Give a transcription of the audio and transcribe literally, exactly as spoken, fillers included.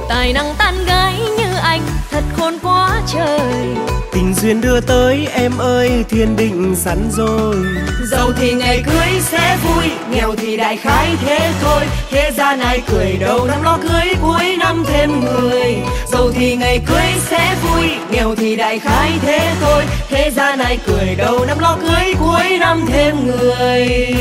tài năng tán gái như anh thật khôn quá trời. Tình duyên đưa tới em ơi thiên định sẵn rồi. Giàu thì ngày cưới sẽ vui, nghèo thì đại khái thế thôi. Thế gian ai cười đầu năm lo cưới, cuối năm thêm người. Giàu thì ngày cưới sẽ vui, nghèo thì đại khái thế thôi. Thế gian ai cười đầu năm lo cưới, cuối năm thêm người.